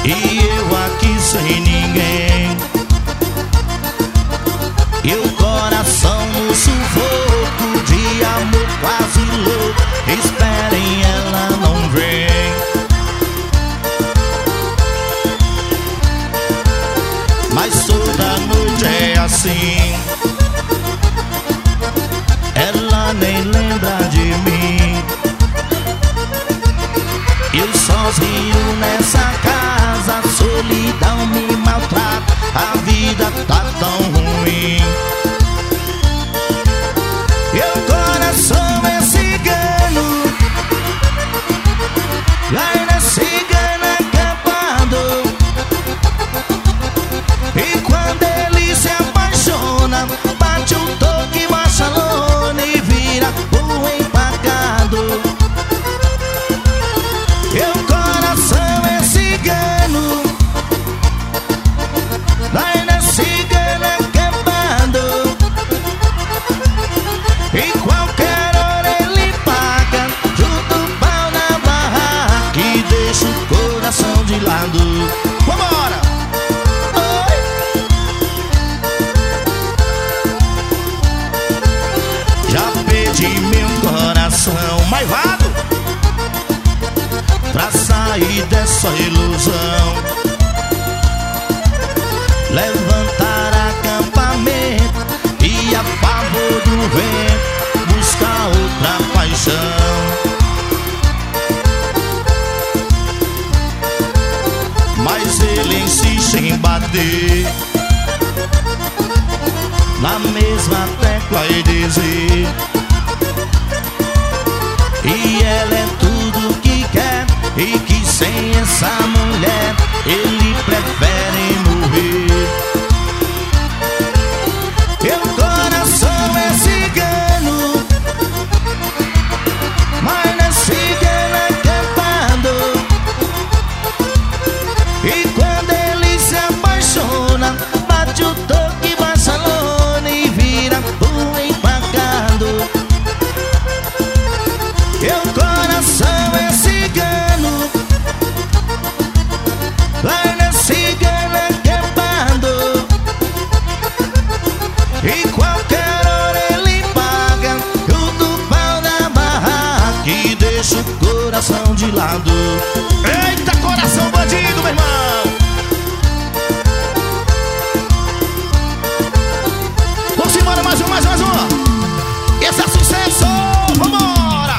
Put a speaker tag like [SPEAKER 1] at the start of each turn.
[SPEAKER 1] e eu aqui sem ninguém. E o coração no sufoco de amor quase louco. Esperem, ela não vem. Mas toda noite é assim, ela nem lembra de mim. Eu sozinho nessa casa, a solidão me maltrata, a vida tá tão ruim. Meu coração é cigano, ainda é cigano acampado. E quando ele se apaixona, bate o toque, baixa a lona e vira o empacado. Meu coração é cigano, ainda é cigano acampado. E qualquer hora ele paga, junta o pau na barraca e deixa o coração de lado. Vambora! Já perdi meu coração maivado pra sair dessa ilusão, levantar acampamento e a favor do vento buscar outra paixão. Mas ele insiste em bater na mesma tecla e dizer: e ela é tudo que quer, e que sem essa mulher ele prefere morrer. Meu coração é cigano, mas não é cigano acampado. E quando ele se apaixona, bate o toque, baixa a lona e vira o empacado. Meu coração é cigano, ainda é cigano acampado. E qualquer hora ele paga o do pau da barraca e deixa o coração de lado. Eita, coração bandido, meu irmão! Vamos embora, mais um, mais um.